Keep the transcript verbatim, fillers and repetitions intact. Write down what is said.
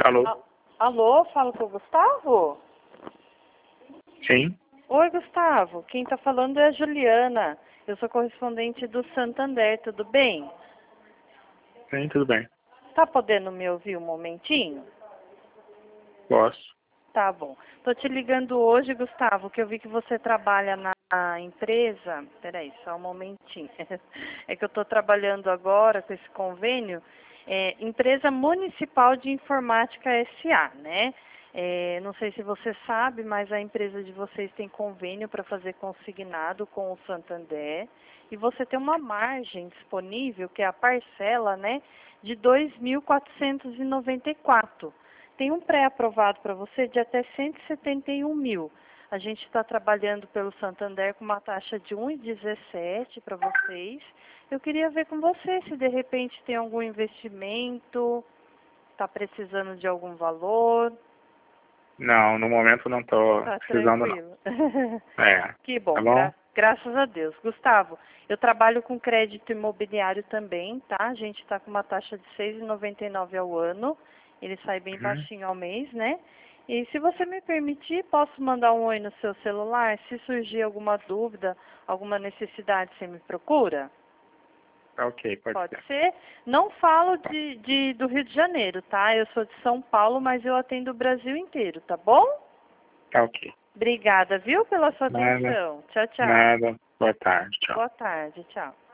Alô? A- Alô, falo com o Gustavo? Sim? Oi, Gustavo. Quem está falando é a Juliana. Eu sou correspondente do Santander, tudo bem? Sim, tudo bem. Tá podendo me ouvir um momentinho? Posso. Tá bom. Tô te ligando hoje, Gustavo, que eu vi que você trabalha na empresa. Peraí, só um momentinho. É que eu tô trabalhando agora com esse convênio. É, Empresa Municipal de Informática S A, né? É, não sei se você sabe, mas a empresa de vocês tem convênio para fazer consignado com o Santander. E você tem uma margem disponível, que é a parcela, né, de dois mil quatrocentos e noventa e quatro. Tem um pré-aprovado para você de até cento e setenta e um mil. A gente está trabalhando pelo Santander com uma taxa de um vírgula dezessete para vocês. Eu queria ver com você se de repente tem algum investimento, está precisando de algum valor. Não, no momento não tô Tá precisando não. tranquilo. É, Que tá bom, bom? gra graças a Deus. Gustavo, eu trabalho com crédito imobiliário também, tá? A gente está com uma taxa de seis vírgula noventa e nove ao ano. Ele sai bem Uhum. baixinho ao mês, né? E se você me permitir, posso mandar um oi no seu celular? Se surgir alguma dúvida, alguma necessidade, você me procura? Tá ok, pode Pode ser. ser. Não falo de, de, do Rio de Janeiro, tá? Eu sou de São Paulo, mas eu atendo o Brasil inteiro, tá bom? Tá ok. Obrigada, viu, pela sua Nada, atenção. Tchau, tchau. nada. Boa tarde, tchau. Boa tarde, tchau.